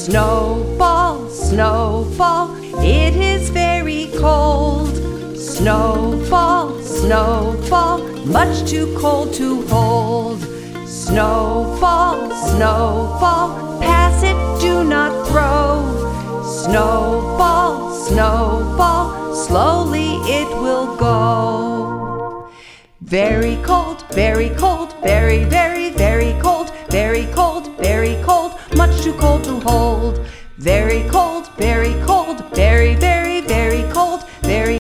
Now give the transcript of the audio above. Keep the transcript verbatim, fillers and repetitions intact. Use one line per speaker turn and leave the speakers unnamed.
Snowball, snowball, it is very cold. Snowball, snowball, much too cold to hold. Snowball, snowball, pass it, do not throw. Snowball, snowball, slowly it will go. Very cold, very cold, very, very, very cold. Very cold, very cold, much too cold to hold. Very cold, very cold.